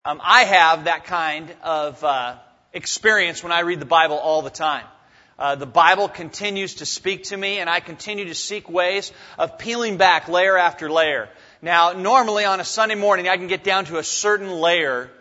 I have that kind of experience when I read the Bible all the time. The Bible continues to speak to me, and I continue to seek ways of peeling back layer after layer. Now, normally on a Sunday morning, I can get down to a certain layer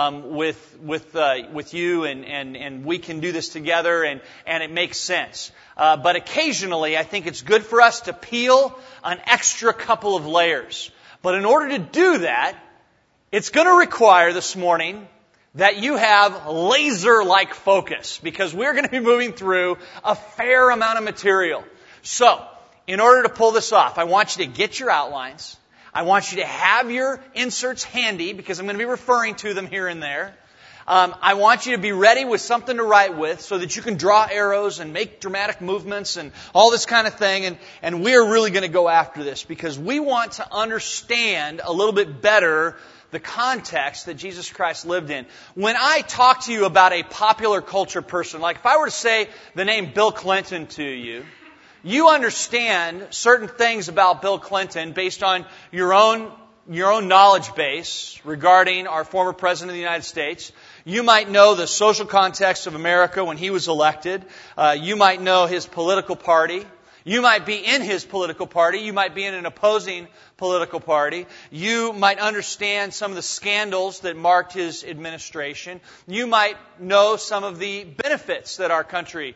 with you, and we can do this together, and it makes sense. But occasionally, I think it's good for us to peel an extra couple of layers. But in order to do that, it's going to require this morning that you have laser-like focus, because we're going to be moving through a fair amount of material. So, in order to pull this off, I want you to get your outlines. I want you to have your inserts handy, because I'm going to be referring to them here and there. I want you to be ready with something to write with so that you can draw arrows and make dramatic movements and all this kind of thing. And we're really going to go after this because we want to understand a little bit better the context that Jesus Christ lived in. When I talk to you about a popular culture person, like if I were to say the name Bill Clinton to you, you understand certain things about Bill Clinton based on your own knowledge base regarding our former President of the United States. You might know the social context of America when he was elected. You might know his political party. You might be in his political party. You might be in an opposing political party. You might understand some of the scandals that marked his administration. You might know some of the benefits that our country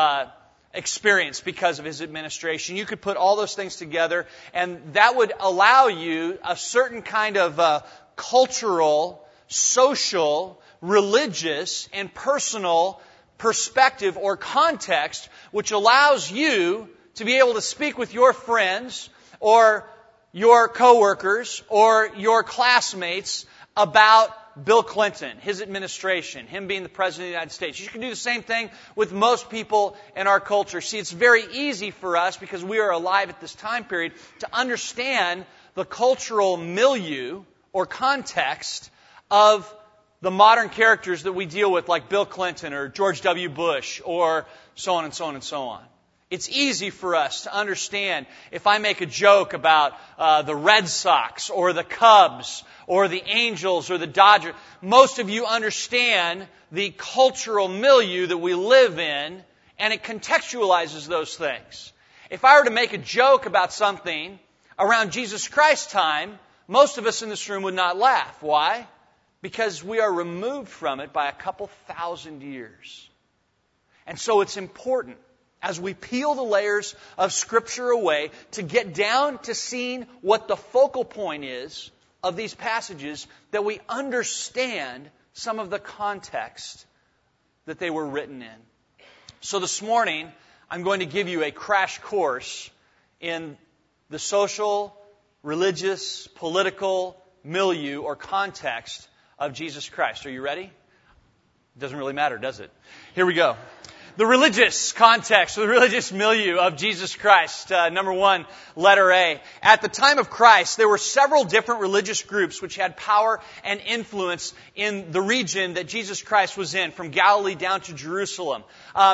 experienced because of his administration. You could put all those things together, and that would allow you a certain kind of cultural, social, religious, and personal perspective or context, which allows you to be able to speak with your friends or your coworkers or your classmates about Bill Clinton, his administration, him being the President of the United States. You can do the same thing with most people in our culture. See, it's very easy for us, because we are alive at this time period, to understand the cultural milieu or context of the modern characters that we deal with, like Bill Clinton or George W. Bush or so on and so on and so on. It's easy for us to understand if I make a joke about the Red Sox or the Cubs or the Angels or the Dodgers. Most of you understand the cultural milieu that we live in, and it contextualizes those things. If I were to make a joke about something around Jesus Christ's time, most of us in this room would not laugh. Why? Because we are removed from it by a couple thousand years. And so it's important, as we peel the layers of Scripture away, to get down to seeing what the focal point is of these passages, that we understand some of the context that they were written in. So this morning, I'm going to give you a crash course in the social, religious, political milieu or context of Jesus Christ. Are you ready? It doesn't really matter, does it? Here we go. The religious context, the religious milieu of Jesus Christ. Number one, letter A. At the time of Christ, there were several different religious groups which had power and influence in the region that Jesus Christ was in, from Galilee down to Jerusalem.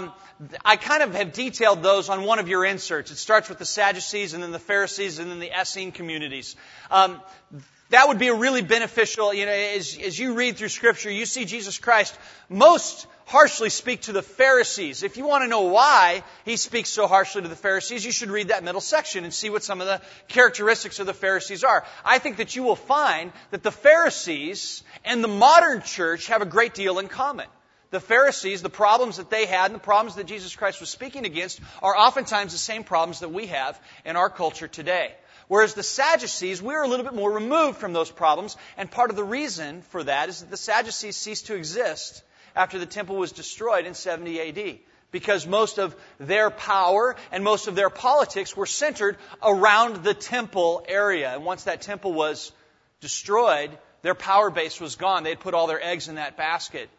I kind of have detailed those on one of your inserts. It starts with the Sadducees, and then the Pharisees, and then the Essene communities. That would be a really beneficial, as you read through Scripture, you see Jesus Christ most harshly speak to the Pharisees. If you want to know why He speaks so harshly to the Pharisees, you should read that middle section and see what some of the characteristics of the Pharisees are. I think that you will find that the Pharisees and the modern church have a great deal in common. The Pharisees, the problems that they had and the problems that Jesus Christ was speaking against are oftentimes the same problems that we have in our culture today. Whereas the Sadducees, we're a little bit more removed from those problems, and part of the reason for that is that the Sadducees ceased to exist after the temple was destroyed in 70 A.D., because most of their power and most of their politics were centered around the temple area. And once that temple was destroyed, their power base was gone. They had put all their eggs in that basket.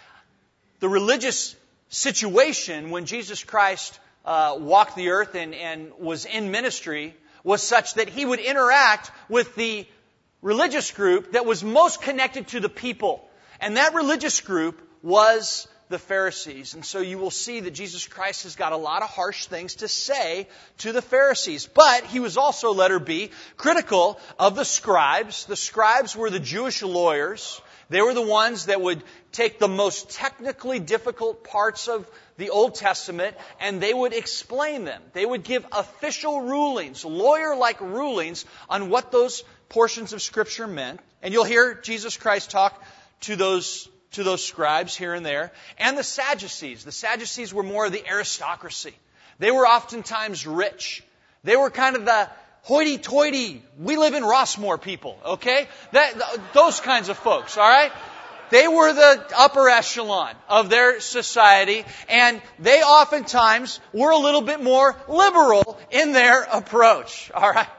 The religious situation when Jesus Christ walked the earth and was in ministry was such that He would interact with the religious group that was most connected to the people. And that religious group was the Pharisees. And so you will see that Jesus Christ has got a lot of harsh things to say to the Pharisees. But He was also, letter B, critical of the scribes. The scribes were the Jewish lawyers. They were the ones that would take the most technically difficult parts of the Old Testament and they would explain them. They would give official rulings, lawyer-like rulings on what those portions of Scripture meant. And you'll hear Jesus Christ talk to those scribes here and there. And the Sadducees. The Sadducees were more of the aristocracy. They were oftentimes rich. They were kind of the hoity-toity, we live in Rossmore people, okay? Those kinds of folks, all right? They were the upper echelon of their society, and they oftentimes were a little bit more liberal in their approach, all right?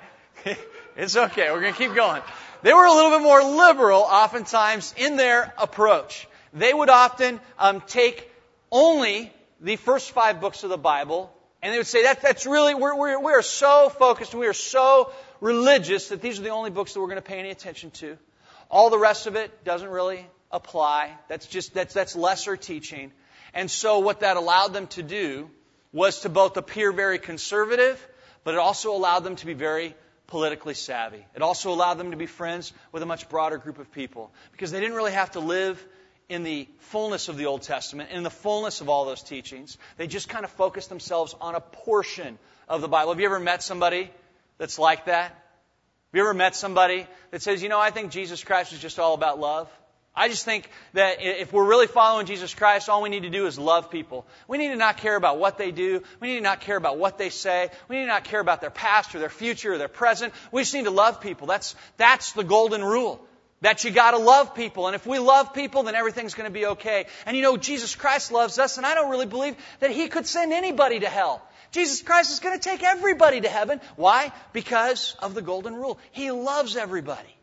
It's okay, we're going to keep going. They were a little bit more liberal oftentimes in their approach. They would often take only the first 5 books of the Bible, and they would say that's really, we are so focused, we are so religious that these are the only books that we're going to pay any attention to. All the rest of it doesn't really apply. That's lesser teaching. And so what that allowed them to do was to both appear very conservative, but it also allowed them to be very politically savvy. It also allowed them to be friends with a much broader group of people because they didn't really have to live in the fullness of the Old Testament, in the fullness of all those teachings. They just kind of focused themselves on a portion of the Bible. Have you ever met somebody that's like that? Have you ever met somebody that says, I think Jesus Christ is just all about love? I just think that if we're really following Jesus Christ, all we need to do is love people. We need to not care about what they do. We need to not care about what they say. We need to not care about their past or their future or their present. We just need to love people. That's the golden rule. That you got to love people. And if we love people, then everything's going to be okay. And Jesus Christ loves us, and I don't really believe that He could send anybody to hell. Jesus Christ is going to take everybody to heaven. Why? Because of the golden rule. He loves everybody.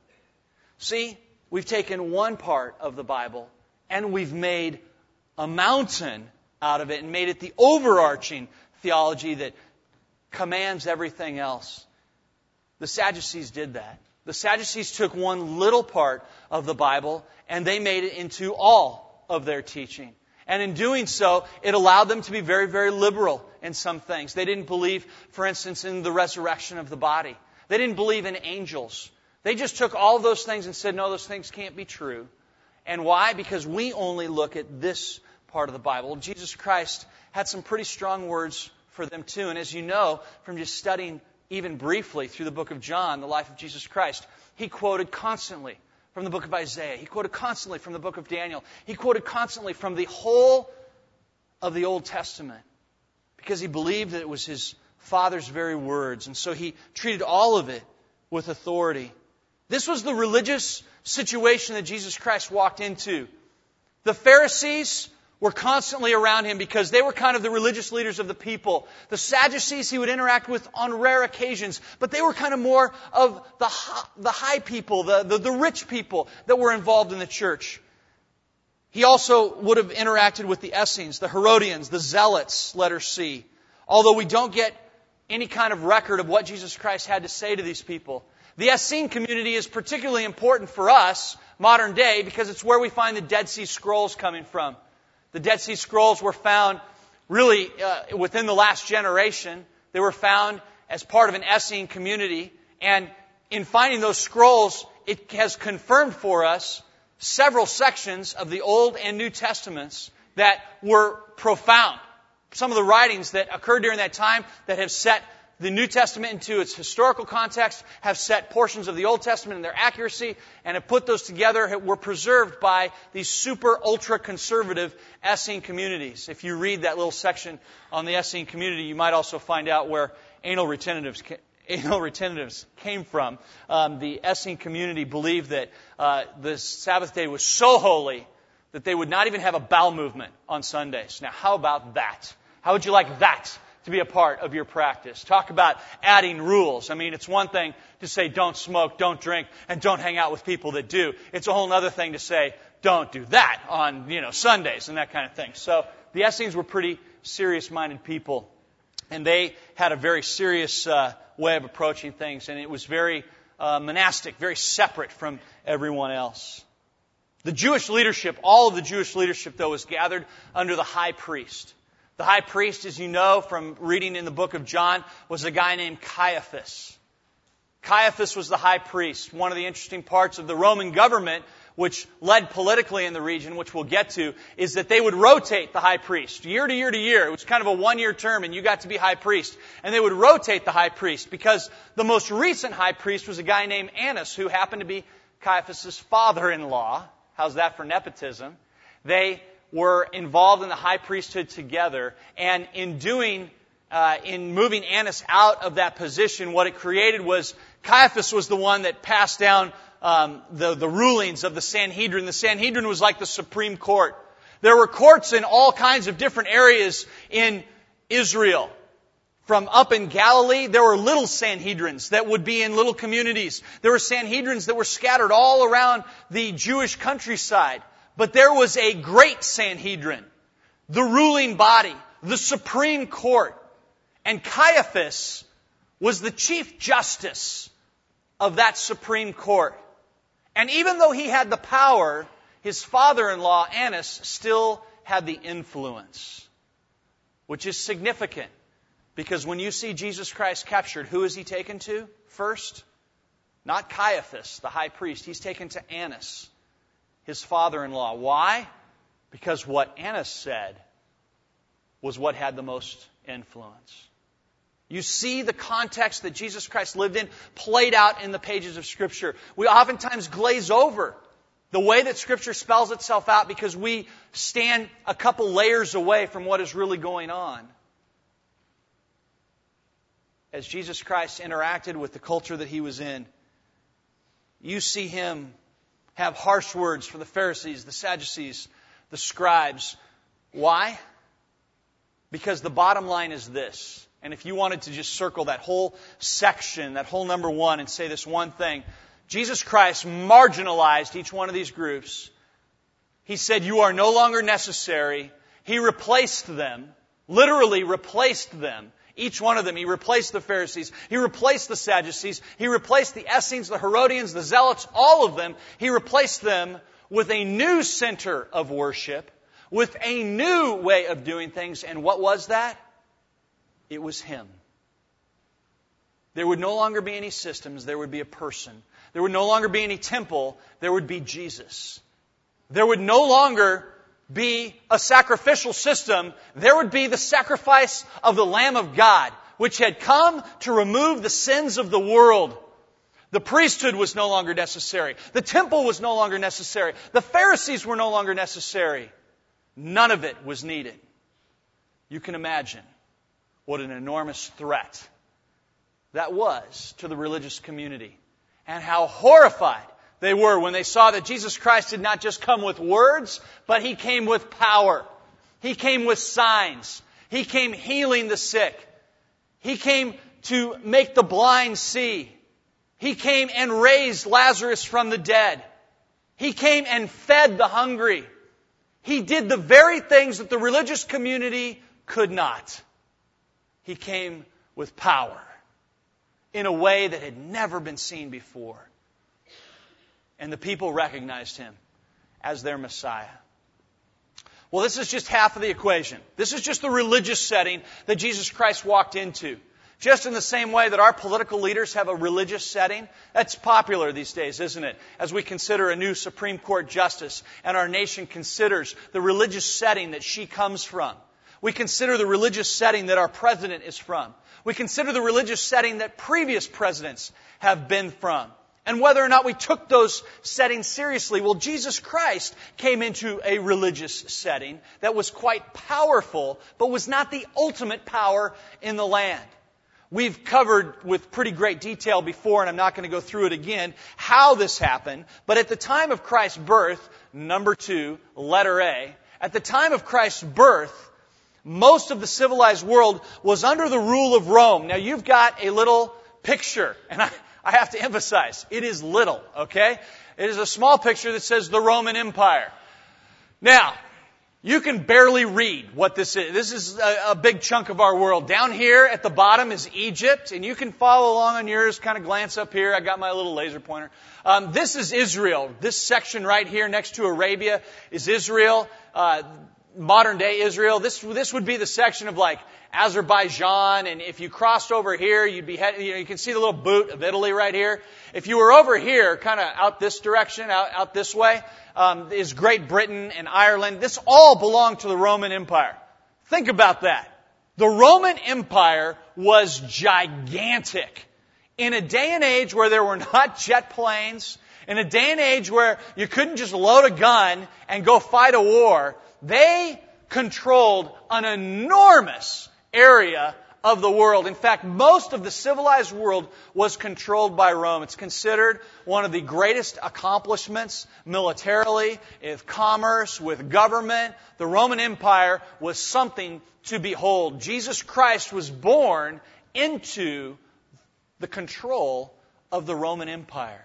See, we've taken one part of the Bible, and we've made a mountain out of it and made it the overarching theology that commands everything else. The Sadducees did that. The Sadducees took one little part of the Bible and they made it into all of their teaching. And in doing so, it allowed them to be very, very liberal in some things. They didn't believe, for instance, in the resurrection of the body. They didn't believe in angels. They just took all of those things and said, no, those things can't be true. And why? Because we only look at this part of the Bible. Jesus Christ had some pretty strong words for them too. And as you know from just studying even briefly through the book of John, the life of Jesus Christ, He quoted constantly from the book of Isaiah. He quoted constantly from the book of Daniel. He quoted constantly from the whole of the Old Testament because He believed that it was His Father's very words. And so He treated all of it with authority. This was the religious situation that Jesus Christ walked into. The Pharisees were constantly around Him because they were kind of the religious leaders of the people. The Sadducees He would interact with on rare occasions, but they were kind of more of the high people, the rich people that were involved in the church. He also would have interacted with the Essenes, the Herodians, the Zealots, letter C. Although we don't get any kind of record of what Jesus Christ had to say to these people. The Essene community is particularly important for us, modern day, because it's where we find the Dead Sea Scrolls coming from. The Dead Sea Scrolls were found really within the last generation. They were found as part of an Essene community. And in finding those scrolls, it has confirmed for us several sections of the Old and New Testaments that were profound. Some of the writings that occurred during that time that have set the New Testament into its historical context, have set portions of the Old Testament in their accuracy, and have put those together, were preserved by these super ultra conservative Essene communities. If you read that little section on the Essene community, you might also find out where anal retentives came from. The Essene community believed that the Sabbath day was so holy that they would not even have a bowel movement on Sundays. Now, how about that? How would you like that to be a part of your practice? Talk about adding rules. I mean, it's one thing to say don't smoke, don't drink, and don't hang out with people that do. It's a whole other thing to say don't do that on, Sundays and that kind of thing. So the Essenes were pretty serious-minded people, and they had a very serious way of approaching things, and it was very monastic, very separate from everyone else. The Jewish leadership, all of the Jewish leadership, though, was gathered under the high priest. The high priest, as you know from reading in the book of John, was a guy named Caiaphas. Caiaphas was the high priest. One of the interesting parts of the Roman government which led politically in the region, which we'll get to, is that they would rotate the high priest. Year to year to year. It was kind of a one-year term, and you got to be high priest. And they would rotate the high priest, because the most recent high priest was a guy named Annas, who happened to be Caiaphas' father-in-law. How's that for nepotism? They were involved in the high priesthood together, and in moving Annas out of that position, what it created was Caiaphas was the one that passed down the rulings of the Sanhedrin. The Sanhedrin was like the Supreme Court. There were courts in all kinds of different areas in Israel. From up in Galilee, there were little Sanhedrins that would be in little communities. There were Sanhedrins that were scattered all around the Jewish countryside. But there was a great Sanhedrin, the ruling body, the Supreme Court. And Caiaphas was the Chief Justice of that Supreme Court. And even though he had the power, his father-in-law, Annas, still had the influence, which is significant. Because when you see Jesus Christ captured, who is he taken to first? Not Caiaphas, the high priest. He's taken to Annas, his father-in-law. Why? Because what Annas said was what had the most influence. You see the context that Jesus Christ lived in played out in the pages of Scripture. We oftentimes glaze over the way that Scripture spells itself out because we stand a couple layers away from what is really going on. As Jesus Christ interacted with the culture that he was in, you see him have harsh words for the Pharisees, the Sadducees, the scribes. Why? Because the bottom line is this. And if you wanted to just circle that whole section, that whole number 1, and say this one thing, Jesus Christ marginalized each one of these groups. He said, you are no longer necessary. He replaced them, literally replaced them. Each one of them. He replaced the Pharisees. He replaced the Sadducees. He replaced the Essenes, the Herodians, the Zealots, all of them. He replaced them with a new center of worship, with a new way of doing things. And what was that? It was Him. There would no longer be any systems. There would be a person. There would no longer be any temple. There would be Jesus. There would no longer be a sacrificial system. There would be the sacrifice of the Lamb of God, which had come to remove the sins of the world. The priesthood was no longer necessary. The temple was no longer necessary. The Pharisees were no longer necessary. None of it was needed. You can imagine what an enormous threat that was to the religious community, and how horrified they were when they saw that Jesus Christ did not just come with words, but He came with power. He came with signs. He came healing the sick. He came to make the blind see. He came and raised Lazarus from the dead. He came and fed the hungry. He did the very things that the religious community could not. He came with power in a way that had never been seen before. And the people recognized Him as their Messiah. Well, this is just half of the equation. This is just the religious setting that Jesus Christ walked into. Just in the same way that our political leaders have a religious setting. That's popular these days, isn't it? As we consider a new Supreme Court justice and our nation considers the religious setting that she comes from. We consider the religious setting that our president is from. We consider the religious setting that previous presidents have been from. And whether or not we took those settings seriously. Well, Jesus Christ came into a religious setting that was quite powerful, but was not the ultimate power in the land. We've covered with pretty great detail before, and I'm not going to go through it again, how this happened. But at the time of Christ's birth, number 2, letter A, at the time of Christ's birth, most of the civilized world was under the rule of Rome. Now, you've got a little picture, and I have to emphasize, it is little, okay? It is a small picture that says the Roman Empire. Now, you can barely read what this is. This is a big chunk of our world. Down here at the bottom is Egypt, and you can follow along on yours, kind of glance up here. I got my little laser pointer. This is Israel. This section right here next to Arabia is Israel. modern day Israel. This would be the section of like Azerbaijan, and if you crossed over here, you'd be heading, you can see the little boot of Italy right here. If you were over here, kind of out this direction, out this way, is Great Britain and Ireland. This all belonged to the Roman Empire. Think about that. The Roman Empire was gigantic. In a day and age where there were not jet planes, in a day and age where you couldn't just load a gun and go fight a war, they controlled an enormous area of the world. In fact, most of the civilized world was controlled by Rome. It's considered one of the greatest accomplishments militarily, with commerce, with government. The Roman Empire was something to behold. Jesus Christ was born into the control of the Roman Empire.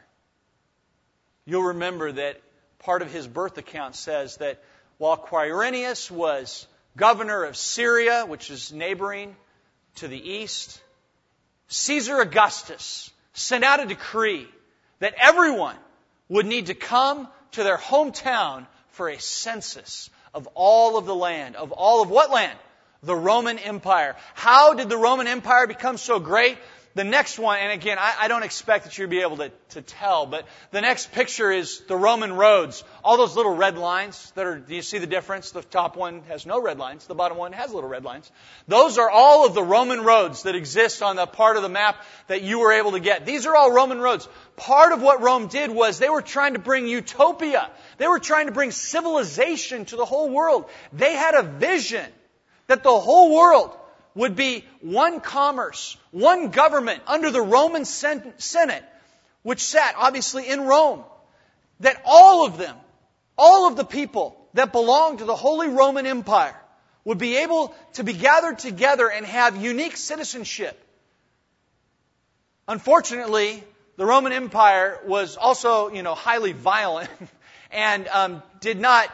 You'll remember that part of his birth account says that while Quirinius was governor of Syria, which is neighboring to the east, Caesar Augustus sent out a decree that everyone would need to come to their hometown for a census of all of the land. Of all of what land? The Roman Empire. How did the Roman Empire become so great? The next one, and again, I don't expect that you'll be able to tell, but the next picture is the Roman roads. All those little red lines do you see the difference? The top one has no red lines. The bottom one has little red lines. Those are all of the Roman roads that exist on the part of the map that you were able to get. These are all Roman roads. Part of what Rome did was they were trying to bring utopia. They were trying to bring civilization to the whole world. They had a vision that the whole world would be one commerce, one government under the Roman Senate, which sat obviously in Rome. That all of them, all of the people that belonged to the Holy Roman Empire would be able to be gathered together and have unique citizenship. Unfortunately, the Roman Empire was also, highly violent and did not,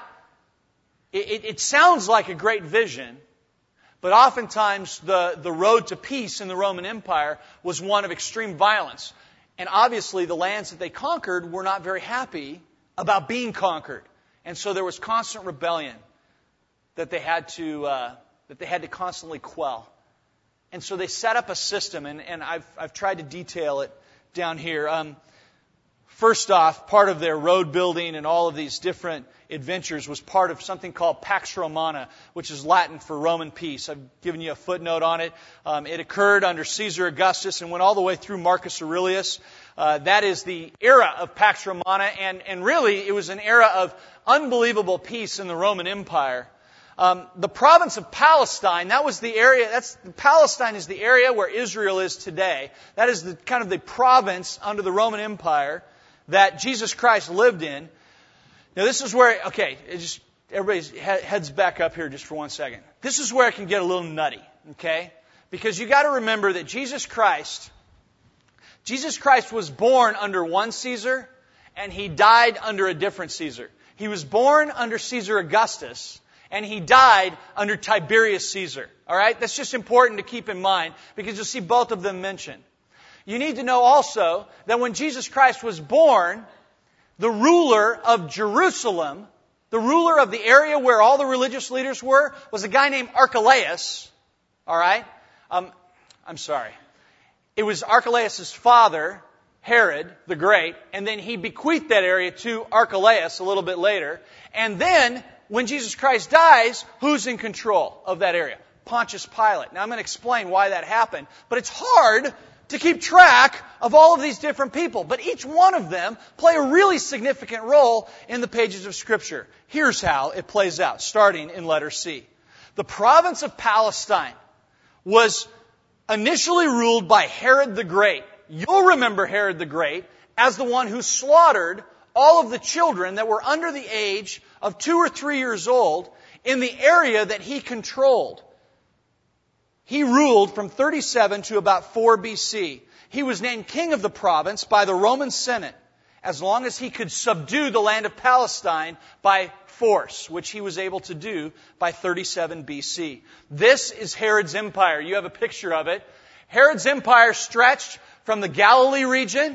it sounds like a great vision, but oftentimes the road to peace in the Roman Empire was one of extreme violence. And obviously the lands that they conquered were not very happy about being conquered. And so there was constant rebellion that they had to constantly quell. And so they set up a system, and I've tried to detail it down here. First off, part of their road building and all of these different adventures was part of something called Pax Romana, which is Latin for Roman peace. I've given you a footnote on it. It occurred under Caesar Augustus and went all the way through Marcus Aurelius. That is the era of Pax Romana, and really it was an era of unbelievable peace in the Roman Empire. The province of Palestine, that was the area, Palestine is the area where Israel is today. That is the kind of the province under the Roman Empire that Jesus Christ lived in. Now this is where, everybody's heads back up here just for 1 second. This is where it can get a little nutty, okay? Because you got to remember that Jesus Christ was born under one Caesar and he died under a different Caesar. He was born under Caesar Augustus and he died under Tiberius Caesar. All right? That's just important to keep in mind because you'll see both of them mentioned. You need to know also that when Jesus Christ was born, the ruler of Jerusalem, the ruler of the area where all the religious leaders were, was a guy named Archelaus. All right? I'm sorry. It was Archelaus' father, Herod the Great, and then he bequeathed that area to Archelaus a little bit later. And then, when Jesus Christ dies, who's in control of that area? Pontius Pilate. Now I'm going to explain why that happened, but it's hard to keep track of all of these different people. But each one of them play a really significant role in the pages of Scripture. Here's how it plays out, starting in letter C. The province of Palestine was initially ruled by Herod the Great. You'll remember Herod the Great as the one who slaughtered all of the children that were under the age of 2 or 3 years old in the area that he controlled. He ruled from 37 to about 4 BC. He was named king of the province by the Roman Senate as long as he could subdue the land of Palestine by force, which he was able to do by 37 BC. This is Herod's empire. You have a picture of it. Herod's empire stretched from the Galilee region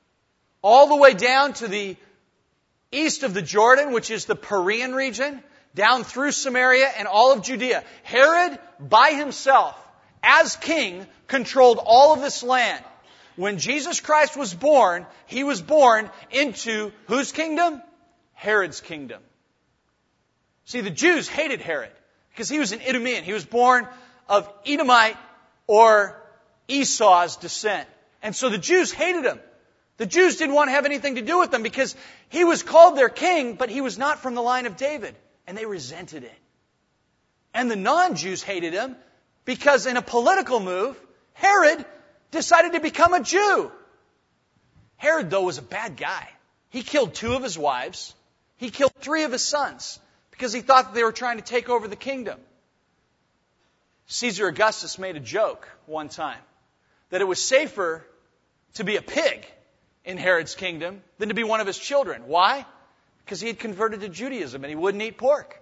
all the way down to the east of the Jordan, which is the Perean region, down through Samaria and all of Judea. Herod, by himself, as king, controlled all of this land. When Jesus Christ was born, He was born into whose kingdom? Herod's kingdom. See, the Jews hated Herod because he was an Idumean. He was born of Edomite or Esau's descent. And so the Jews hated him. The Jews didn't want to have anything to do with him because he was called their king, but he was not from the line of David. And they resented it. And the non-Jews hated him because in a political move, Herod decided to become a Jew. Herod, though, was a bad guy. He killed 2 of his wives. He killed 3 of his sons because he thought that they were trying to take over the kingdom. Caesar Augustus made a joke one time that it was safer to be a pig in Herod's kingdom than to be one of his children. Why? Because he had converted to Judaism and he wouldn't eat pork.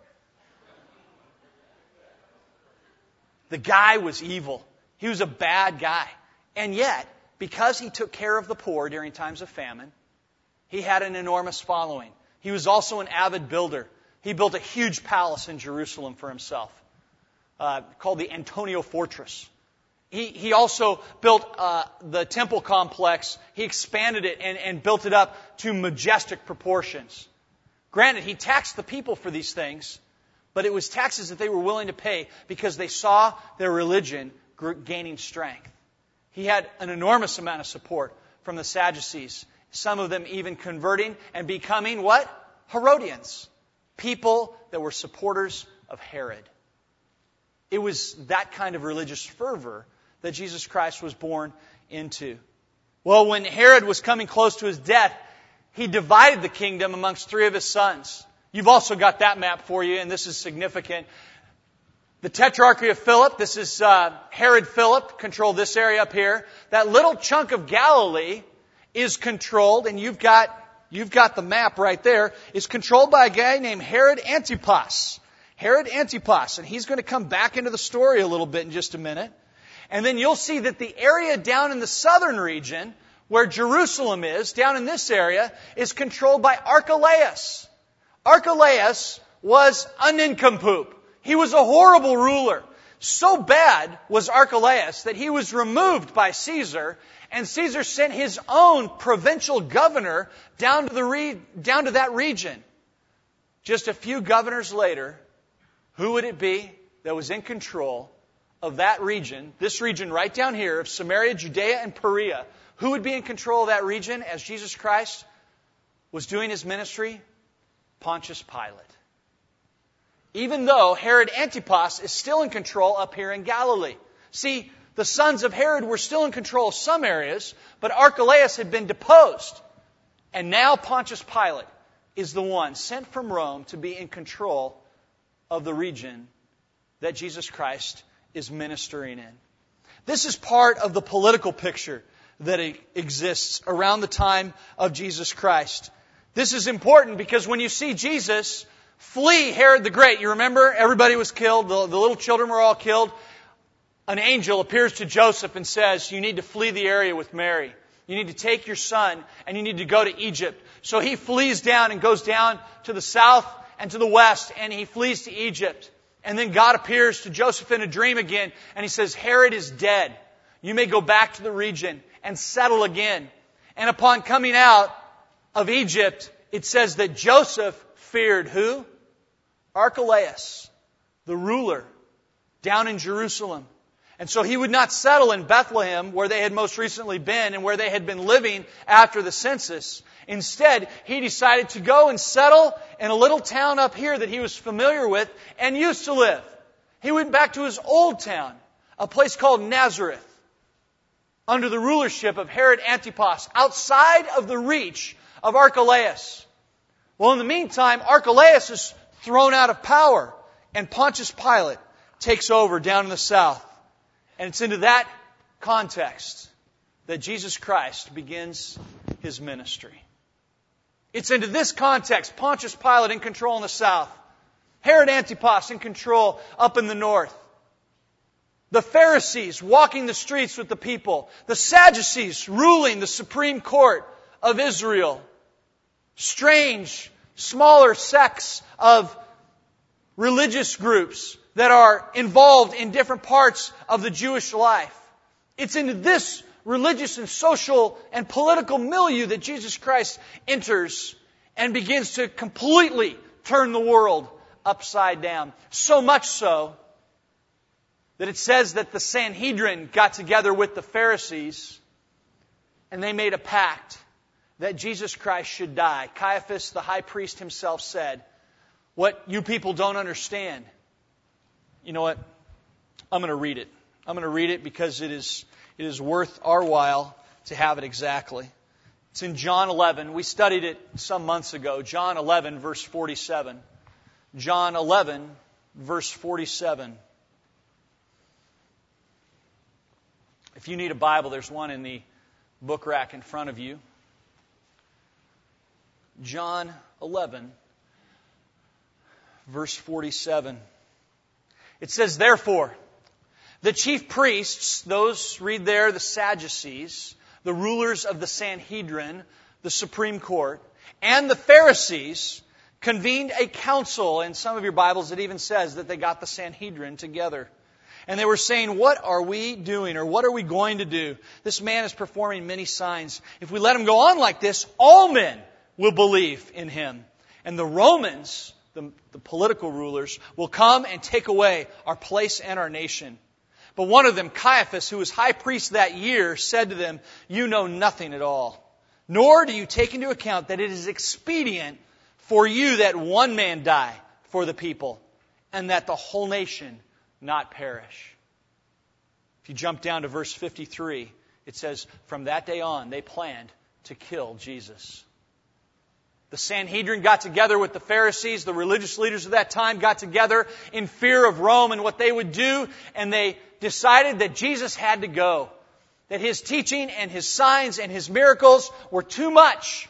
The guy was evil. He was a bad guy. And yet, because he took care of the poor during times of famine, he had an enormous following. He was also an avid builder. He built a huge palace in Jerusalem for himself, called the Antonia Fortress. He also built the temple complex. He expanded it and built it up to majestic proportions. Granted, he taxed the people for these things, but it was taxes that they were willing to pay because they saw their religion gaining strength. He had an enormous amount of support from the Sadducees, some of them even converting and becoming what? Herodians, people that were supporters of Herod. It was that kind of religious fervor that Jesus Christ was born into. Well, when Herod was coming close to his death, he divided the kingdom amongst 3 of his sons. You've also got that map for you, and this is significant. The Tetrarchy of Philip, this is Herod Philip, controlled this area up here. That little chunk of Galilee is controlled, and you've got the map right there, is controlled by a guy named Herod Antipas. Herod Antipas, and he's going to come back into the story a little bit in just a minute. And then you'll see that the area down in the southern region, where Jerusalem is, down in this area, is controlled by Archelaus. Archelaus was a nincompoop. He was a horrible ruler. So bad was Archelaus that he was removed by Caesar, and Caesar sent his own provincial governor down to that region. Just a few governors later, who would it be that was in control of that region, this region right down here of Samaria, Judea, and Perea? Who would be in control of that region as Jesus Christ was doing His ministry? Pontius Pilate. Even though Herod Antipas is still in control up here in Galilee. See, the sons of Herod were still in control of some areas, but Archelaus had been deposed. And now Pontius Pilate is the one sent from Rome to be in control of the region that Jesus Christ is ministering in. This is part of the political picture that exists around the time of Jesus Christ. This is important because when you see Jesus flee Herod the Great, you remember everybody was killed, the little children were all killed. An angel appears to Joseph and says, you need to flee the area with Mary. You need to take your son and you need to go to Egypt. So he flees down and goes down to the south and to the west, and he flees to Egypt. And then God appears to Joseph in a dream again, and He says, Herod is dead. You may go back to the region and settle again. And upon coming out of Egypt, it says that Joseph feared who? Archelaus, the ruler, down in Jerusalem. And so he would not settle in Bethlehem, where they had most recently been and where they had been living after the census. Instead, he decided to go and settle in a little town up here that he was familiar with and used to live. He went back to his old town, a place called Nazareth, under the rulership of Herod Antipas, outside of the reach of Archelaus. Well, in the meantime, Archelaus is thrown out of power, and Pontius Pilate takes over down in the south. And it's into that context that Jesus Christ begins His ministry. It's into this context, Pontius Pilate in control in the south, Herod Antipas in control up in the north, the Pharisees walking the streets with the people, the Sadducees ruling the Supreme Court of Israel, strange, smaller sects of religious groups that are involved in different parts of the Jewish life. It's in this religious and social and political milieu that Jesus Christ enters and begins to completely turn the world upside down. So much so that it says that the Sanhedrin got together with the Pharisees and they made a pact that Jesus Christ should die. Caiaphas, the high priest himself, said, "What you people don't understand." You know what? I'm going to read it. I'm going to read it because it is worth our while to have it exactly. It's in John 11. We studied it some months ago. John 11, verse 47. John 11, verse 47. If you need a Bible, there's one in the book rack in front of you. John 11, verse 47. It says, "Therefore, the chief priests," those, read there, the Sadducees, the rulers of the Sanhedrin, the Supreme Court, and the Pharisees convened a council. In some of your Bibles, it even says that they got the Sanhedrin together. And they were saying, "What are we doing, or what are we going to do? This man is performing many signs. If we let him go on like this, all men will believe in him. And the Romans, the political rulers, will come and take away our place and our nation." But one of them, Caiaphas, who was high priest that year, said to them, "You know nothing at all, nor do you take into account that it is expedient for you that one man die for the people, and that the whole nation not perish." If you jump down to verse 53, it says, "From that day on, they planned to kill Jesus." The Sanhedrin got together with the Pharisees. The religious leaders of that time got together in fear of Rome and what they would do. And they decided that Jesus had to go. That His teaching and His signs and His miracles were too much.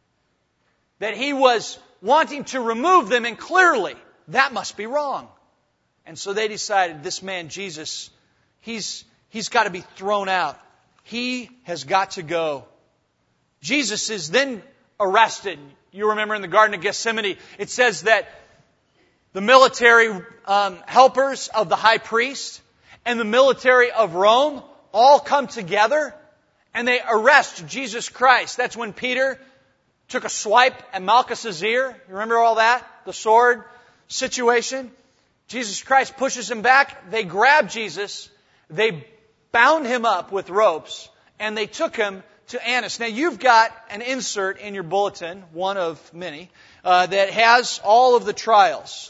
That He was wanting to remove them, and clearly that must be wrong. And so they decided, this man Jesus, he's got to be thrown out. He has got to go. Jesus is then arrested. You remember in the Garden of Gethsemane, it says that the military helpers of the high priest and the military of Rome all come together and they arrest Jesus Christ. That's when Peter took a swipe at Malchus's ear. You remember all that? The sword situation. Jesus Christ pushes him back. They grab Jesus. They bound him up with ropes and they took him to Annas. Now you've got an insert in your bulletin, one of many, that has all of the trials.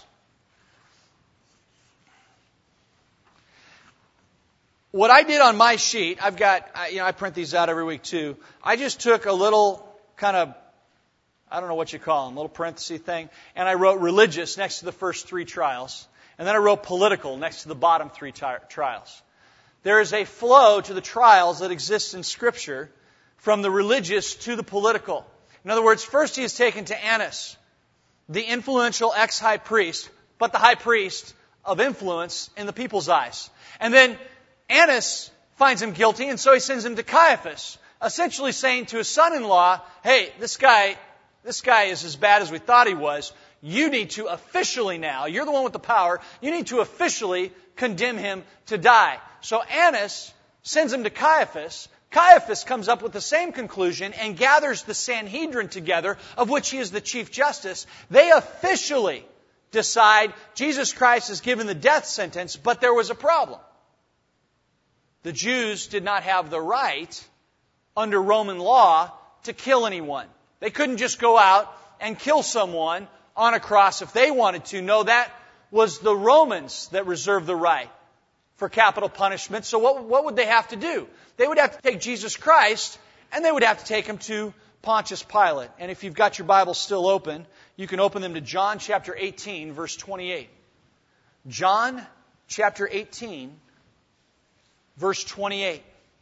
What I did on my sheet, I print these out every week too. I just took a little kind of, I don't know what you call them, little parenthesis thing, and I wrote religious next to the first three trials. And then I wrote political next to the bottom three trials. There is a flow to the trials that exists in Scripture from the religious to the political. In other words, first he is taken to Annas, the influential ex-high priest, but the high priest of influence in the people's eyes. And then Annas finds him guilty, and so he sends him to Caiaphas, essentially saying to his son-in-law, "Hey, this guy is as bad as we thought he was. You need to officially now, you're the one with the power, you need to officially condemn him to die." So Annas sends him to Caiaphas. Caiaphas comes up with the same conclusion and gathers the Sanhedrin together, of which he is the chief justice. They officially decide Jesus Christ is given the death sentence, but there was a problem. The Jews did not have the right, under Roman law, to kill anyone. They couldn't just go out and kill someone on a cross if they wanted to. No, that was the Romans that reserved the right for capital punishment. So what would they have to do? They would have to take Jesus Christ and they would have to take him to Pontius Pilate. And if you've got your Bible still open, you can open them to John chapter 18, verse 28. John chapter 18, verse 28.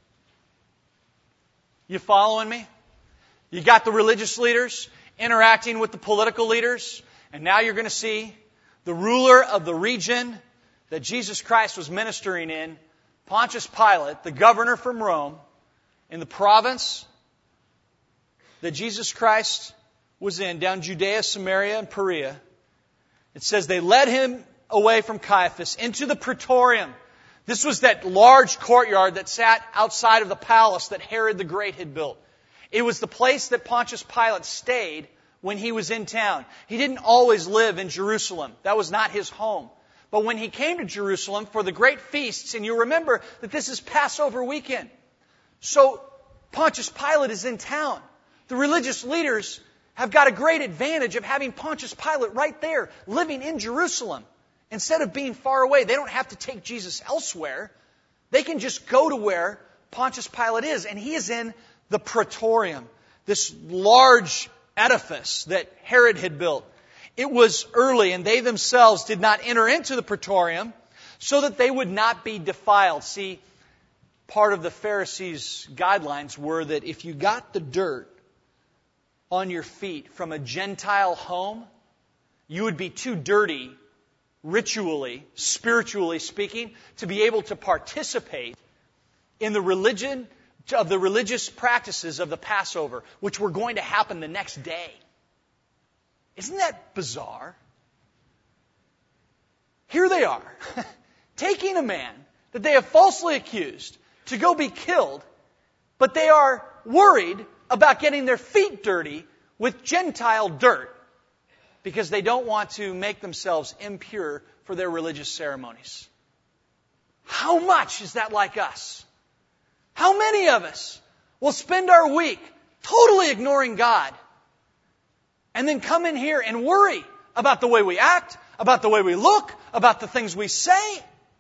You following me? You got the religious leaders interacting with the political leaders, and now you're going to see the ruler of the region that Jesus Christ was ministering in, Pontius Pilate, the governor from Rome, in the province that Jesus Christ was in, down Judea, Samaria, and Perea. It says they led him away from Caiaphas into the praetorium. This was that large courtyard that sat outside of the palace that Herod the Great had built. It was the place that Pontius Pilate stayed when he was in town. He didn't always live in Jerusalem. That was not his home. But when he came to Jerusalem for the great feasts, and you remember that this is Passover weekend, so Pontius Pilate is in town. The religious leaders have got a great advantage of having Pontius Pilate right there, living in Jerusalem. Instead of being far away, they don't have to take Jesus elsewhere. They can just go to where Pontius Pilate is. And he is in the praetorium, this large edifice that Herod had built. It was early, and they themselves did not enter into the praetorium so that they would not be defiled. See, part of the Pharisees' guidelines were that if you got the dirt on your feet from a Gentile home, you would be too dirty, ritually, spiritually speaking, to be able to participate in the religion of the religious practices of the Passover, which were going to happen the next day. Isn't that bizarre? Here they are, taking a man that they have falsely accused to go be killed, but they are worried about getting their feet dirty with Gentile dirt because they don't want to make themselves impure for their religious ceremonies. How much is that like us? How many of us will spend our week totally ignoring God and then come in here and worry about the way we act, about the way we look, about the things we say?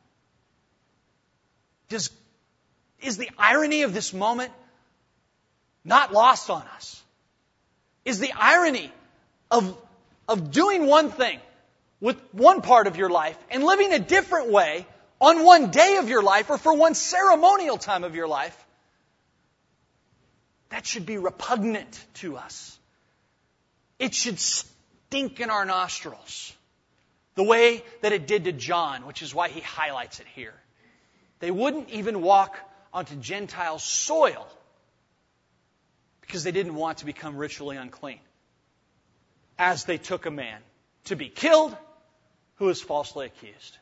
Is the irony of this moment not lost on us? Is the irony of doing one thing with one part of your life and living a different way on one day of your life or for one ceremonial time of your life, that should be repugnant to us. It should stink in our nostrils the way that it did to John, which is why he highlights it here. They wouldn't even walk onto Gentile soil because they didn't want to become ritually unclean, as they took a man to be killed who was falsely accused.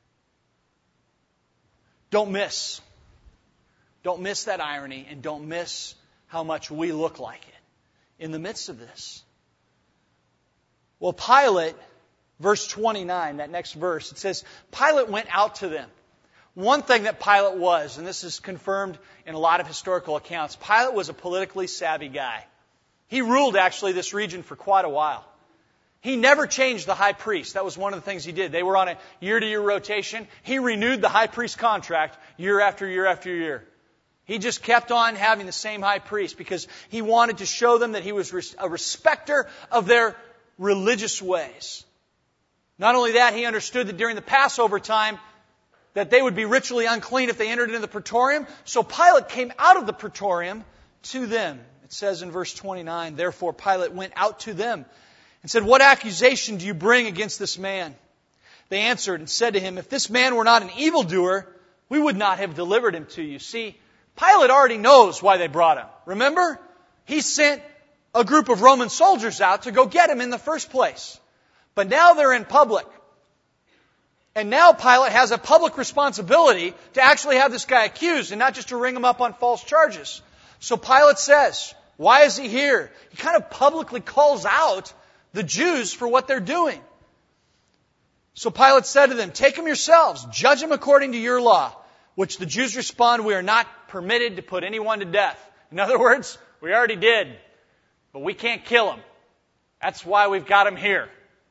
Don't miss that irony, and don't miss how much we look like it in the midst of this. Well, Pilate, verse 29, that next verse, it says, Pilate went out to them. One thing that Pilate was, and this is confirmed in a lot of historical accounts, Pilate was a politically savvy guy. He ruled actually this region for quite a while. He never changed the high priest. That was one of the things he did. They were on a year-to-year rotation. He renewed the high priest contract year after year after year. He just kept on having the same high priest because he wanted to show them that he was a respecter of their religious ways. Not only that, he understood that during the Passover time that they would be ritually unclean if they entered into the praetorium. So Pilate came out of the praetorium to them. It says in verse 29, therefore Pilate went out to them and said, what accusation do you bring against this man? They answered and said to him, if this man were not an evildoer, we would not have delivered him to you. See, Pilate already knows why they brought him. Remember? He sent a group of Roman soldiers out to go get him in the first place. But now they're in public. And now Pilate has a public responsibility to actually have this guy accused and not just to ring him up on false charges. So Pilate says, why is he here? He kind of publicly calls out the Jews for what they're doing. So Pilate said to them, take him yourselves, judge him according to your law. Which the Jews respond, we are not permitted to put anyone to death. In other words, we already did, but we can't kill him. That's why we've got him here.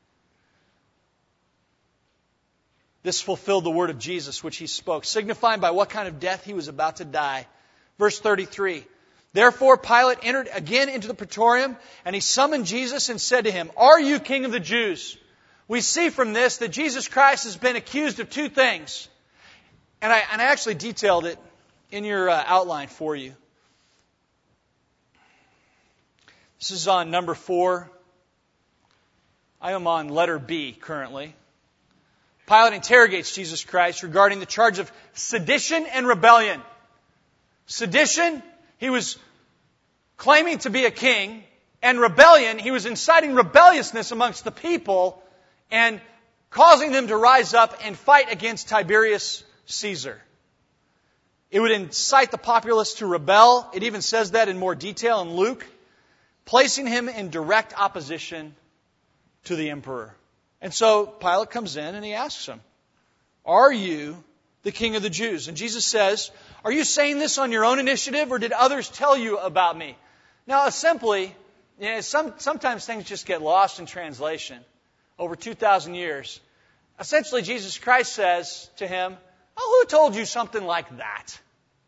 This fulfilled the word of Jesus which he spoke, signifying by what kind of death he was about to die. Verse 33. Therefore Pilate entered again into the praetorium, and he summoned Jesus and said to him, are you king of the Jews? We see from this that Jesus Christ has been accused of two things. And I actually detailed it in your outline for you. This is on number 4. I am on letter B currently. Pilate interrogates Jesus Christ regarding the charge of sedition and rebellion. Sedition, he was claiming to be a king, and rebellion, he was inciting rebelliousness amongst the people and causing them to rise up and fight against Tiberius Caesar. It would incite the populace to rebel. It even says that in more detail in Luke, placing him in direct opposition to the emperor. And so Pilate comes in and he asks him, "Are you the king of the Jews?" And Jesus says, "Are you saying this on your own initiative, or did others tell you about me?" Now, simply, sometimes things just get lost in translation. Over 2,000 years. Essentially, Jesus Christ says to him, "Oh, who told you something like that?"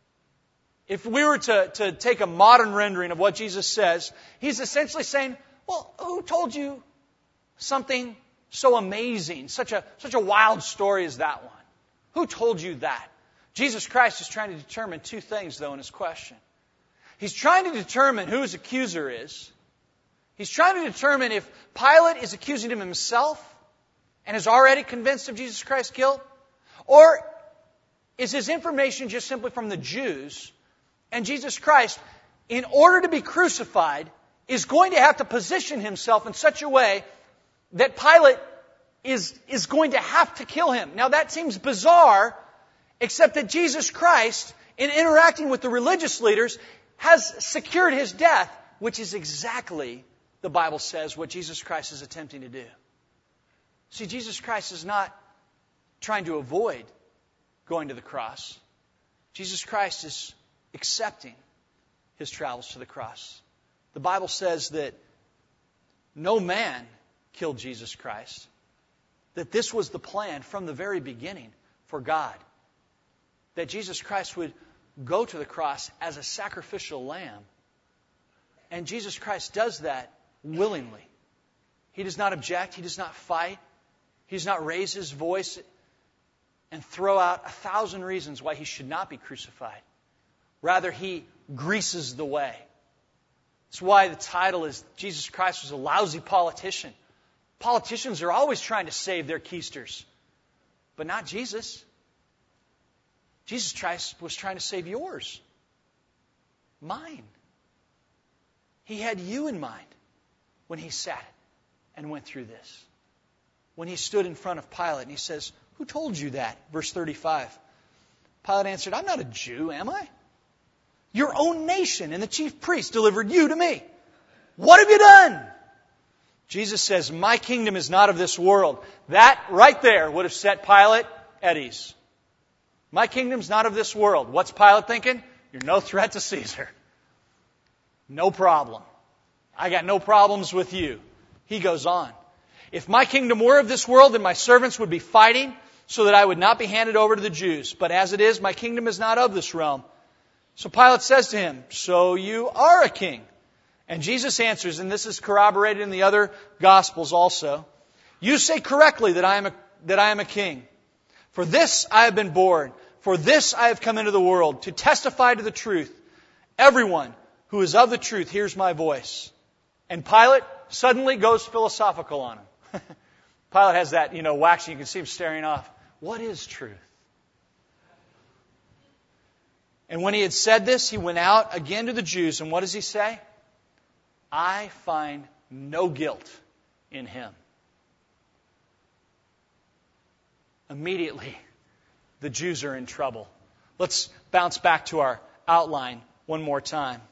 If we were to take a modern rendering of what Jesus says, He's essentially saying, "Well, who told you something so amazing, such a wild story as that one? Who told you that?" Jesus Christ is trying to determine two things, though, in His question. He's trying to determine who His accuser is. He's trying to determine if Pilate is accusing him himself and is already convinced of Jesus Christ's guilt, or is his information just simply from the Jews, and Jesus Christ, in order to be crucified, is going to have to position himself in such a way that Pilate is going to have to kill him. Now that seems bizarre, except that Jesus Christ, in interacting with the religious leaders, has secured his death, which is exactly, the Bible says, what Jesus Christ is attempting to do. See, Jesus Christ is not trying to avoid going to the cross. Jesus Christ is accepting His travels to the cross. The Bible says that no man killed Jesus Christ, that this was the plan from the very beginning for God, that Jesus Christ would go to the cross as a sacrificial lamb. And Jesus Christ does that willingly. He does not object. He does not fight. He does not raise His voice and throw out 1,000 reasons why He should not be crucified. Rather, He greases the way. That's why the title is Jesus Christ was a lousy politician. Politicians are always trying to save their keisters, but not Jesus. Jesus Christ was trying to save yours, mine. He had you in mind when He sat and went through this. When He stood in front of Pilate and He says, "Who told you that?" Verse 35. Pilate answered, "I'm not a Jew, am I? Your own nation and the chief priests delivered you to me. What have you done?" Jesus says, "My kingdom is not of this world." That right there would have set Pilate at ease. My kingdom's not of this world. What's Pilate thinking? You're no threat to Caesar. No problem. I got no problems with you. He goes on. "If my kingdom were of this world, then my servants would be fighting so that I would not be handed over to the Jews. But as it is, my kingdom is not of this realm." So Pilate says to him, "So you are a king?" And Jesus answers, and this is corroborated in the other Gospels also, "You say correctly that I am a king. For this I have been born. For this I have come into the world, to testify to the truth. Everyone who is of the truth hears my voice." And Pilate suddenly goes philosophical on him. Pilate has that, waxing. You can see him staring off. What is truth? And when he had said this, he went out again to the Jews. And what does he say? "I find no guilt in him." Immediately, the Jews are in trouble. Let's bounce back to our outline one more time.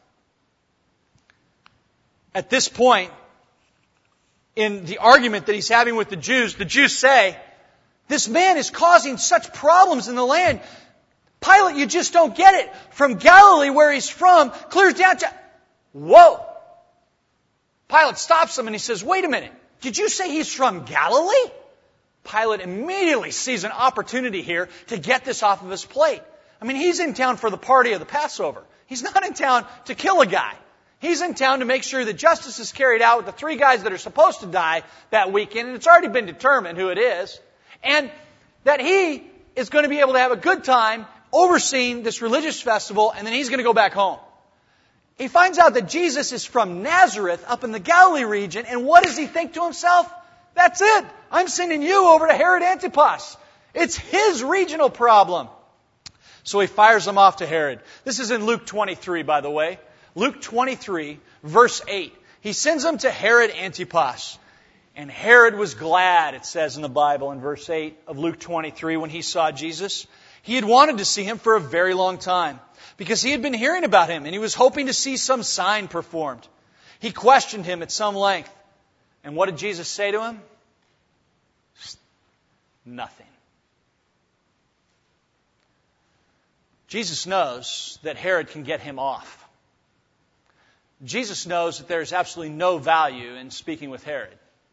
At this point, in the argument that he's having with the Jews say, "This man is causing such problems in the land. Pilate, you just don't get it. From Galilee, where he's from, clears down to..." Whoa! Pilate stops him and he says, "Wait a minute. Did you say he's from Galilee?" Pilate immediately sees an opportunity here to get this off of his plate. I mean, he's in town for the party of the Passover. He's not in town to kill a guy. He's in town to make sure that justice is carried out with the 3 guys that are supposed to die that weekend, and it's already been determined who it is, and that he is going to be able to have a good time overseeing this religious festival, and then he's going to go back home. He finds out that Jesus is from Nazareth up in the Galilee region, and what does he think to himself? That's it. I'm sending you over to Herod Antipas. It's his regional problem. So he fires them off to Herod. This is in Luke 23, by the way. Luke 23, verse 8. He sends them to Herod Antipas. And Herod was glad, it says in the Bible in verse 8 of Luke 23, when he saw Jesus. He had wanted to see him for a very long time because he had been hearing about him and he was hoping to see some sign performed. He questioned him at some length. And what did Jesus say to him? Nothing. Jesus knows that Herod can get him off. Jesus knows that there is absolutely no value in speaking with Herod.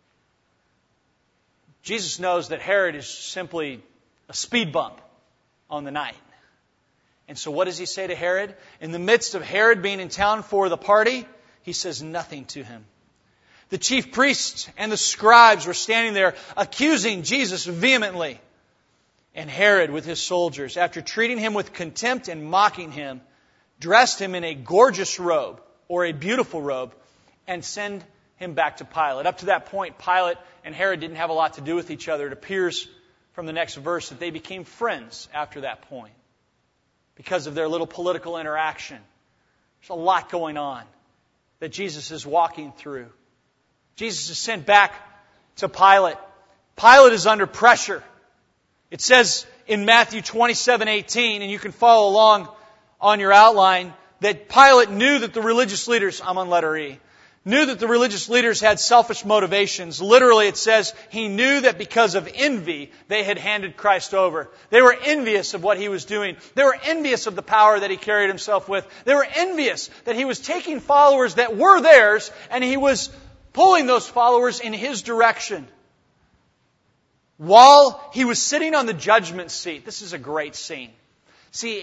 Jesus knows that Herod is simply a speed bump on the night. And so what does he say to Herod? In the midst of Herod being in town for the party, he says nothing to him. The chief priests and the scribes were standing there accusing Jesus vehemently. And Herod, with his soldiers, after treating him with contempt and mocking him, dressed him in a gorgeous robe, or a beautiful robe, and sent him back to Pilate. Up to that point, Pilate and Herod didn't have a lot to do with each other. It appears from the next verse that they became friends after that point because of their little political interaction. There's a lot going on that Jesus is walking through. Jesus is sent back to Pilate. Pilate is under pressure. It says in Matthew 27:18, and you can follow along on your outline, that Pilate knew that the religious leaders, I'm on letter E, knew that the religious leaders had selfish motivations. Literally, it says he knew that because of envy, they had handed Christ over. They were envious of what he was doing. They were envious of the power that he carried himself with. They were envious that he was taking followers that were theirs, and he was pulling those followers in his direction. While he was sitting on the judgment seat, this is a great scene. See,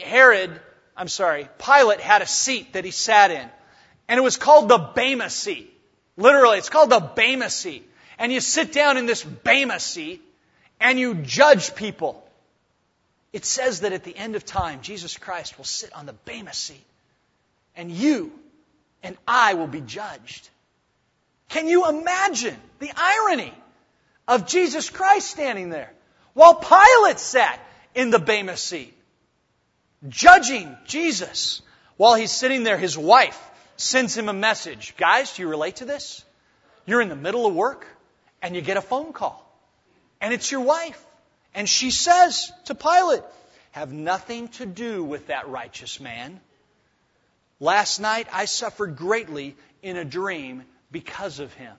Pilate had a seat that he sat in. And it was called the Bema seat. Literally, it's called the Bema seat. And you sit down in this Bema seat and you judge people. It says that at the end of time, Jesus Christ will sit on the Bema seat. And you and I will be judged. Can you imagine the irony of Jesus Christ standing there while Pilate sat in the Bema seat, judging Jesus while he's sitting there? His wife sends him a message. Guys, do you relate to this? You're in the middle of work and you get a phone call. And it's your wife. And she says to Pilate, have nothing to do with that righteous man. Last night I suffered greatly in a dream because of him.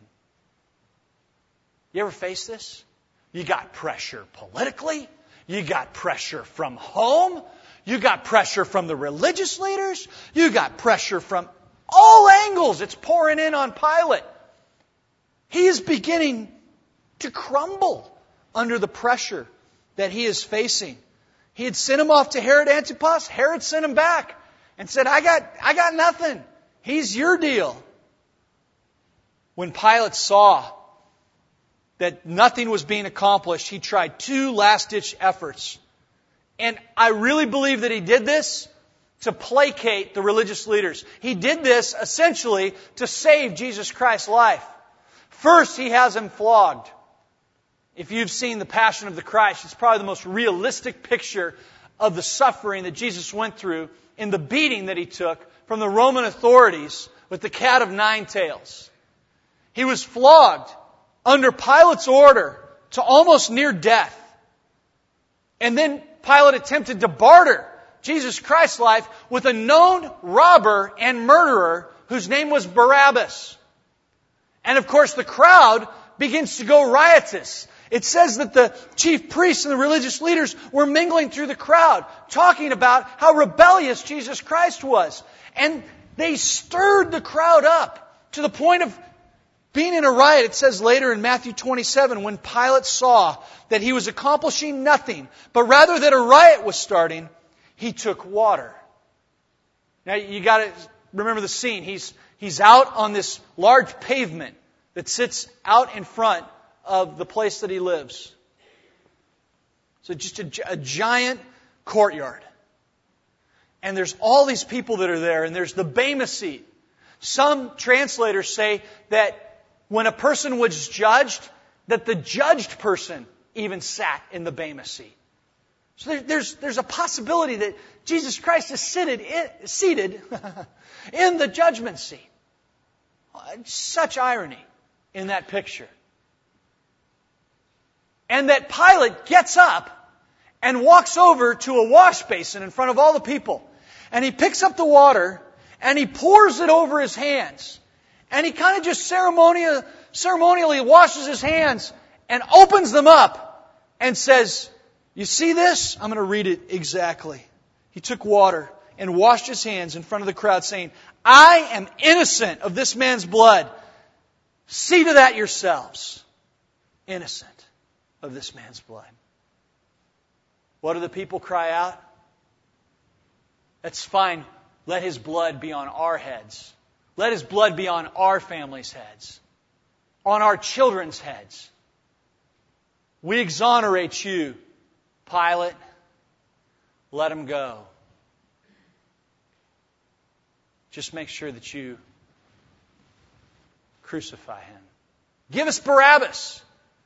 You ever face this? You got pressure politically. You got pressure from home. You got pressure from the religious leaders. You got pressure from all angles. It's pouring in on Pilate. He is beginning to crumble under the pressure that he is facing. He had sent him off to Herod Antipas. Herod sent him back and said, I got nothing. He's your deal. When Pilate saw that nothing was being accomplished, he tried 2 last-ditch efforts. And I really believe that he did this to placate the religious leaders. He did this essentially to save Jesus Christ's life. First, he has him flogged. If you've seen The Passion of the Christ, it's probably the most realistic picture of the suffering that Jesus went through in the beating that he took from the Roman authorities with the cat of 9 tails. He was flogged under Pilate's order to almost near death. And then Pilate attempted to barter Jesus Christ's life with a known robber and murderer whose name was Barabbas. And of course the crowd begins to go riotous. It says that the chief priests and the religious leaders were mingling through the crowd, talking about how rebellious Jesus Christ was. And they stirred the crowd up to the point of being in a riot. It says later in Matthew 27, when Pilate saw that he was accomplishing nothing, but rather that a riot was starting, he took water. Now you got to remember the scene. He's out on this large pavement that sits out in front of the place that he lives. So just a giant courtyard. And there's all these people that are there, and there's the Bema seat. Some translators say that when a person was judged, that the judged person even sat in the Bema seat. So there's a possibility that Jesus Christ is seated in the judgment seat. Such irony in that picture. And that Pilate gets up and walks over to a wash basin in front of all the people. And he picks up the water and he pours it over his hands. And he kind of just ceremonially washes his hands and opens them up and says, "You see this?" I'm going to read it exactly. He took water and washed his hands in front of the crowd, saying, "I am innocent of this man's blood. See to that yourselves." Innocent of this man's blood. What do the people cry out? "That's fine. Let his blood be on our heads. Let his blood be on our families' heads. On our children's heads. We exonerate you, Pilate. Let him go. Just make sure that you crucify him. Give us Barabbas.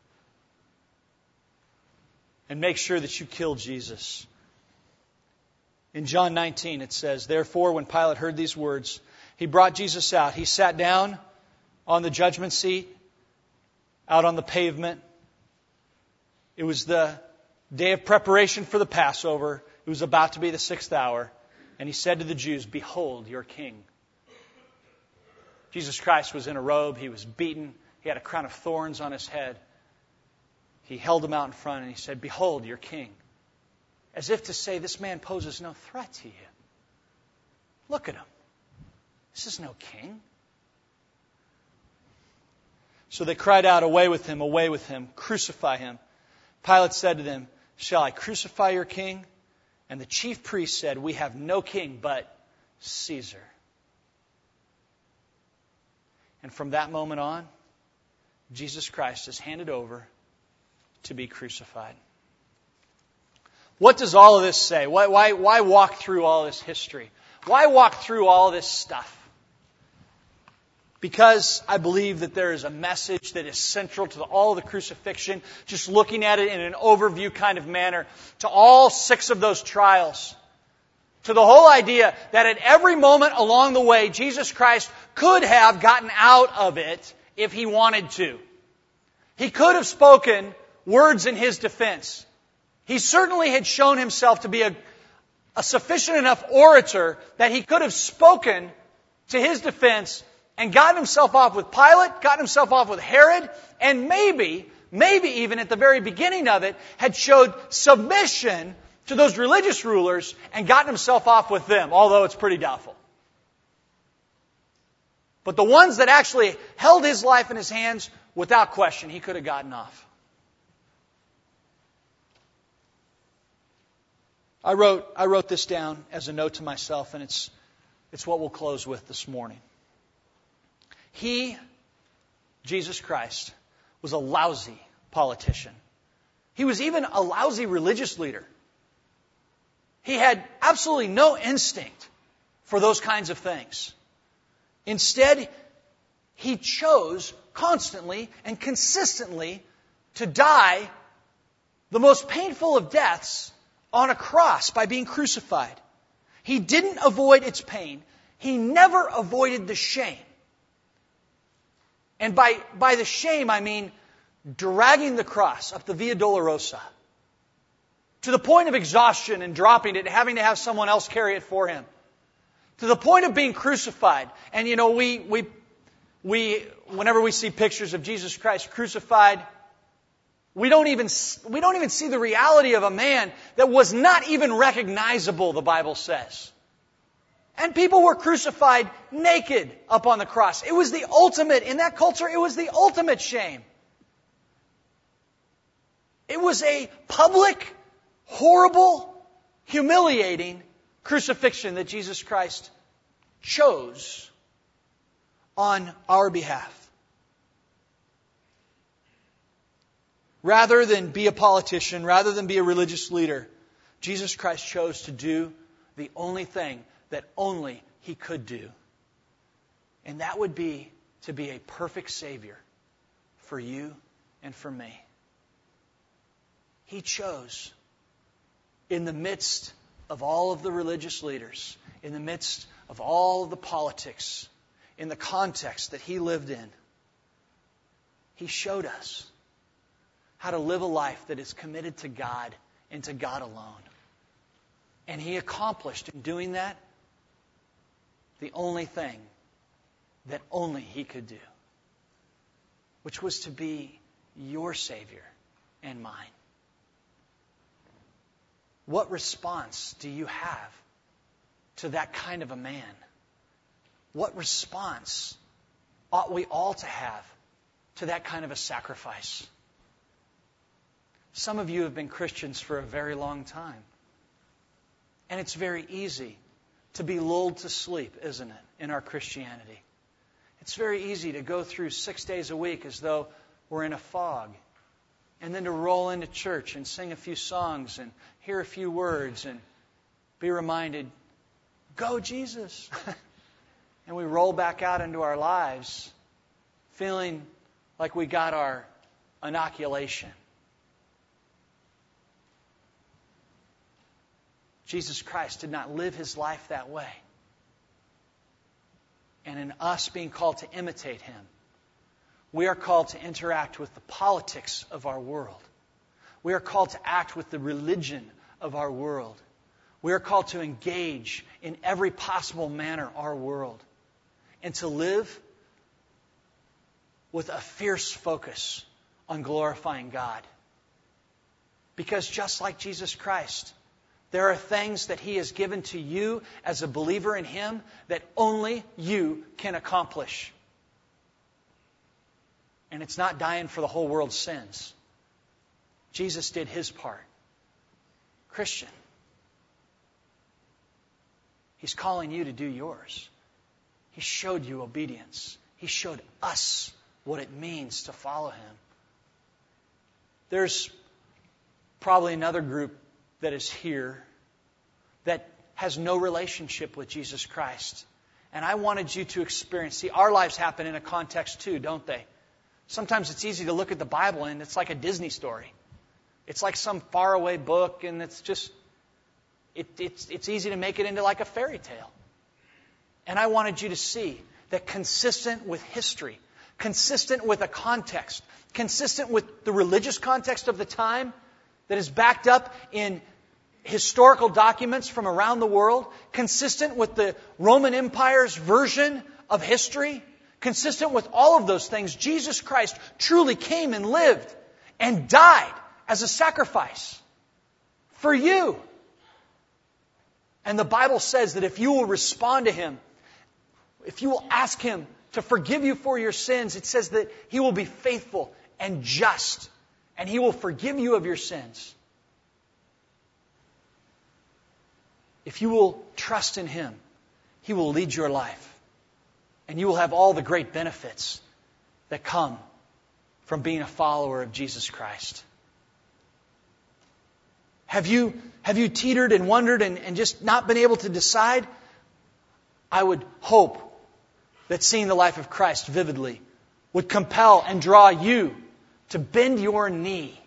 And make sure that you kill Jesus." In John 19 it says, "Therefore when Pilate heard these words, he brought Jesus out. He sat down on the judgment seat, out on the pavement. It was the day of preparation for the Passover. It was about to be the 6th hour. And he said to the Jews, 'Behold your king.'" Jesus Christ was in a robe. He was beaten. He had a crown of thorns on his head. He held him out in front and he said, "Behold your king." As if to say, this man poses no threat to you. Look at him. This is no king. So they cried out, away with him, crucify him." Pilate said to them, "Shall I crucify your king?" And the chief priests said, "We have no king but Caesar." And from that moment on, Jesus Christ is handed over to be crucified. What does all of this say? Why walk through all this history? Why walk through all this stuff? Because I believe that there is a message that is central to all of the crucifixion, just looking at it in an overview kind of manner, to all 6 of those trials. To the whole idea that at every moment along the way, Jesus Christ could have gotten out of it if He wanted to. He could have spoken words in His defense. He certainly had shown Himself to be a sufficient enough orator that He could have spoken to His defense and gotten Himself off with Pilate, gotten Himself off with Herod, and maybe even at the very beginning of it, had showed submission to those religious rulers and gotten Himself off with them, although it's pretty doubtful. But the ones that actually held His life in His hands, without question, He could have gotten off. I wrote this down as a note to myself, and it's what we'll close with this morning. He, Jesus Christ, was a lousy politician. He was even a lousy religious leader. He had absolutely no instinct for those kinds of things. Instead, He chose constantly and consistently to die the most painful of deaths on a cross by being crucified. He didn't avoid its pain. He never avoided the shame. And by the shame, I mean dragging the cross up the Via Dolorosa to the point of exhaustion and dropping it and having to have someone else carry it for him. To the point of being crucified. And we whenever we see pictures of Jesus Christ crucified, we don't even see the reality of a man that was not even recognizable, the Bible says. And people were crucified naked up on the cross. It was the ultimate, in that culture, it was the ultimate shame. It was a public, horrible, humiliating crucifixion that Jesus Christ chose on our behalf. Rather than be a politician, rather than be a religious leader, Jesus Christ chose to do the only thing that only He could do. And that would be to be a perfect Savior for you and for me. He chose, in the midst of all of the religious leaders, in the midst of all of the politics, in the context that He lived in, He showed us how to live a life that is committed to God and to God alone. And He accomplished in doing that the only thing that only He could do, which was to be your Savior and mine. What response do you have to that kind of a man? What response ought we all to have to that kind of a sacrifice? Some of you have been Christians for a very long time. And it's very easy to be lulled to sleep, isn't it, in our Christianity? It's very easy to go through 6 days a week as though we're in a fog, and then to roll into church and sing a few songs and hear a few words and be reminded, go Jesus! And we roll back out into our lives feeling like we got our inoculation. Jesus Christ did not live His life that way. And in us being called to imitate Him, we are called to interact with the politics of our world. We are called to act with the religion of our world. We are called to engage in every possible manner our world. And to live with a fierce focus on glorifying God. Because just like Jesus Christ, there are things that He has given to you as a believer in Him that only you can accomplish. And it's not dying for the whole world's sins. Jesus did His part. Christian, He's calling you to do yours. He showed you obedience. He showed us what it means to follow Him. There's probably another group that is here that has no relationship with Jesus Christ. And I wanted you to experience. See, our lives happen in a context too, don't they? Sometimes it's easy to look at the Bible and it's like a Disney story. It's like some faraway book, and it's just, it's easy to make it into like a fairy tale. And I wanted you to see that consistent with history, consistent with a context, consistent with the religious context of the time that is backed up in historical documents from around the world, consistent with the Roman Empire's version of history, consistent with all of those things, Jesus Christ truly came and lived and died as a sacrifice for you. And the Bible says that if you will respond to Him, if you will ask Him to forgive you for your sins, it says that He will be faithful and just, and He will forgive you of your sins. If you will trust in Him, He will lead your life. And you will have all the great benefits that come from being a follower of Jesus Christ. Have you teetered and wondered and just not been able to decide? I would hope that seeing the life of Christ vividly would compel and draw you to bend your knee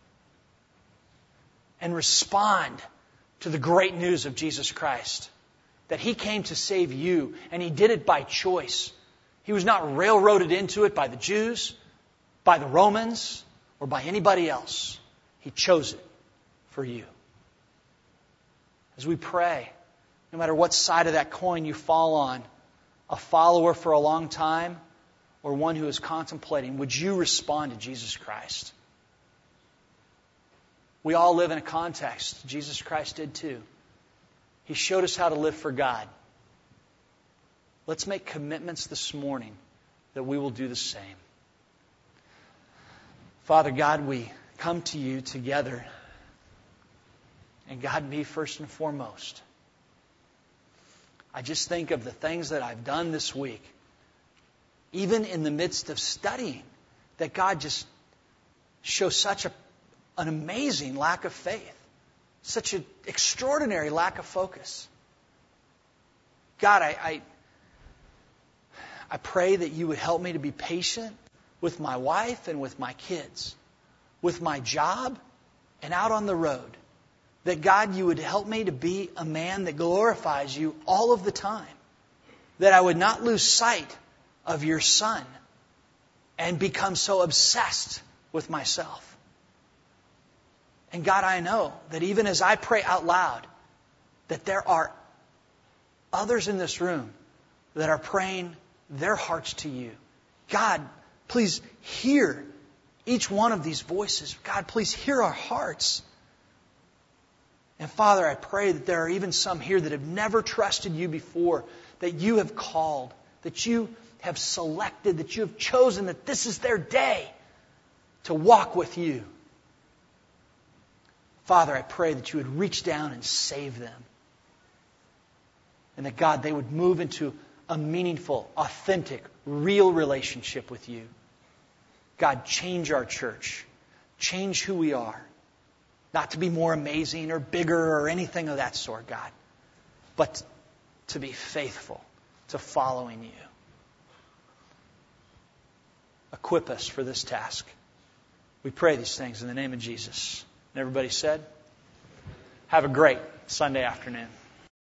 and respond to the great news of Jesus Christ. That He came to save you, and He did it by choice. He was not railroaded into it by the Jews, by the Romans, or by anybody else. He chose it for you. As we pray, no matter what side of that coin you fall on, a follower for a long time or one who is contemplating, would you respond to Jesus Christ? We all live in a context. Jesus Christ did too. He showed us how to live for God. Let's make commitments this morning that we will do the same. Father God, we come to You together. And God, me first and foremost. I just think of the things that I've done this week, even in the midst of studying, that God just shows such an amazing lack of faith, such an extraordinary lack of focus. God, I pray that You would help me to be patient with my wife and with my kids, with my job and out on the road. That God, You would help me to be a man that glorifies You all of the time. That I would not lose sight of Your Son and become so obsessed with myself. And God, I know that even as I pray out loud, that there are others in this room that are praying their hearts to you. God, please hear each one of these voices. God, please hear our hearts. And Father, I pray that there are even some here that have never trusted you before, that you have called, that you have selected, that you have chosen, that this is their day to walk with you. Father, I pray that you would reach down and save them. And that, God, they would move into a meaningful, authentic, real relationship with you. God, change our church. Change who we are. Not to be more amazing or bigger or anything of that sort, God. But to be faithful to following you. Equip us for this task. We pray these things in the name of Jesus. And everybody said, have a great Sunday afternoon.